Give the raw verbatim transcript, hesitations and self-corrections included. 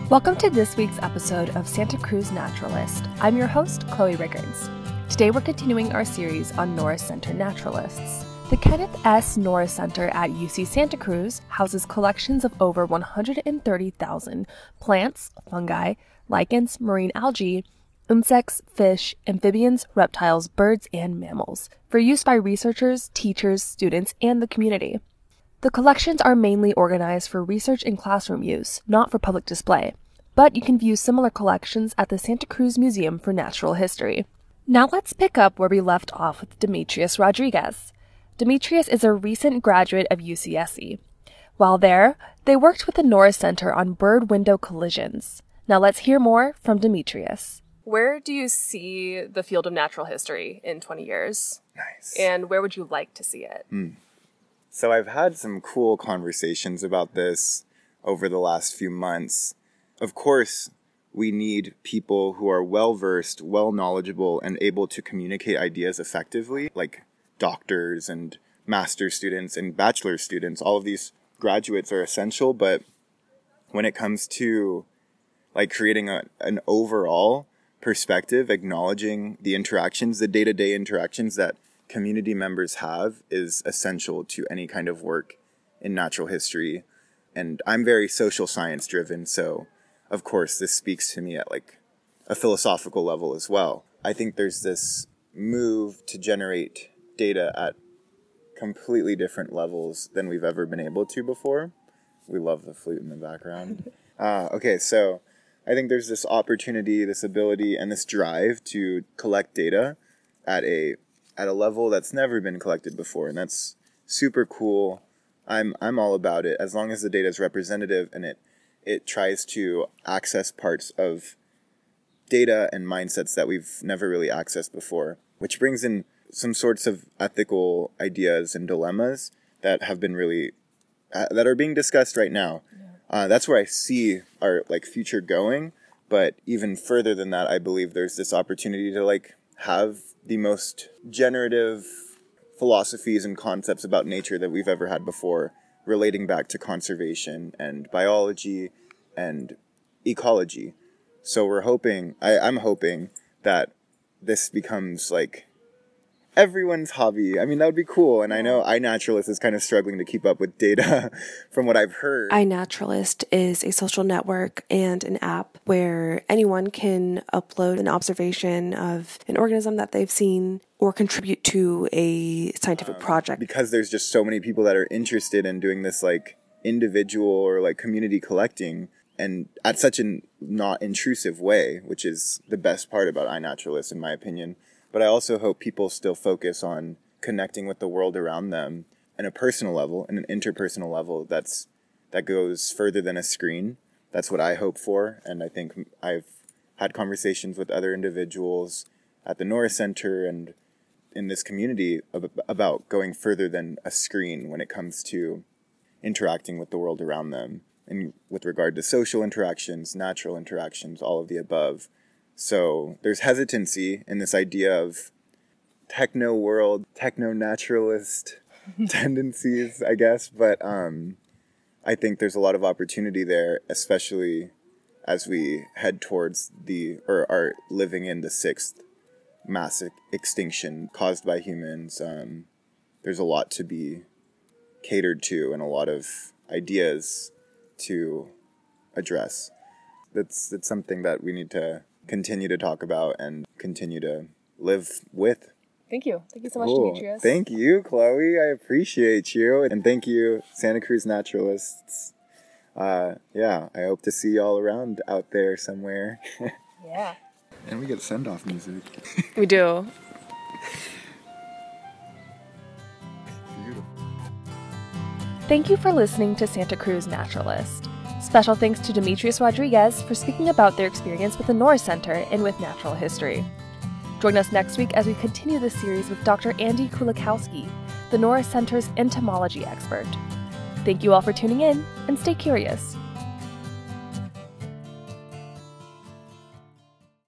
Welcome to this week's episode of Santa Cruz Naturalist. I'm your host, Chloe Riggards. Today we're continuing our series on Norris Center naturalists. The Kenneth S. Norris Center at U C Santa Cruz houses collections of over one hundred thirty thousand plants, fungi, lichens, marine algae, insects, fish, amphibians, reptiles, birds, and mammals for use by researchers, teachers, students, and the community. The collections are mainly organized for research and classroom use, not for public display, but you can view similar collections at the Santa Cruz Museum for Natural History. Now let's pick up where we left off with Demetrius Rodriguez. Demetrius is a recent graduate of U C S C. While there, they worked with the Norris Center on bird window collisions. Now let's hear more from Demetrius. Where do you see the field of natural history in twenty years? Nice. And where would you like to see it? Mm. So I've had some cool conversations about this over the last few months. Of course, we need people who are well-versed, well-knowledgeable, and able to communicate ideas effectively, like doctors and master students and bachelor students. All of these graduates are essential, but when it comes to like creating a, an overall perspective, acknowledging the interactions, the day-to-day interactions that community members have is essential to any kind of work in natural history. And I'm very social science driven, so of course this speaks to me at like a philosophical level as well. I think there's this move to generate data at completely different levels than we've ever been able to before. We love the flute in the background. uh, okay, so I think there's this opportunity, this ability, and this drive to collect data at a at a level that's never been collected before, and that's super cool. I'm I'm all about it as long as the data is representative and it it tries to access parts of data and mindsets that we've never really accessed before, which brings in some sorts of ethical ideas and dilemmas that have been really uh, that are being discussed right now. Yeah. Uh, that's where I see our like future going, but even further than that, I believe there's this opportunity to like have the most generative philosophies and concepts about nature that we've ever had before, relating back to conservation and biology and ecology. So we're hoping, I, I'm hoping that this becomes like everyone's hobby. I mean, that would be cool. And I know iNaturalist is kind of struggling to keep up with data from what I've heard. iNaturalist is a social network and an app where anyone can upload an observation of an organism that they've seen or contribute to a scientific um, project. Because there's just so many people that are interested in doing this like individual or like community collecting and at such a not intrusive way, which is the best part about iNaturalist in my opinion. But I also hope people still focus on connecting with the world around them on a personal level and an interpersonal level that's that goes further than a screen. That's what I hope for. And I think I've had conversations with other individuals at the Norris Center and in this community about going further than a screen when it comes to interacting with the world around them. And with regard to social interactions, natural interactions, all of the above. So there's hesitancy in this idea of techno world, techno naturalist tendencies, I guess. But um, I think there's a lot of opportunity there, especially as we head towards the, or are living in the sixth mass extinction caused by humans. Um, there's a lot to be catered to and a lot of ideas to address. That's, that's something that we need to continue to talk about and continue to live with. Thank you. Thank you so much, cool. Demetrius. Thank you, Chloe. I appreciate you. And thank you, Santa Cruz Naturalists. Uh, yeah, I hope to see you all around out there somewhere. Yeah. And we get send-off music. We do. Beautiful. Thank you for listening to Santa Cruz Naturalist. Special thanks to Demetrius Rodriguez for speaking about their experience with the Norris Center and with natural history. Join us next week as we continue this series with Doctor Andy Kulikowski, the Norris Center's entomology expert. Thank you all for tuning in, and stay curious.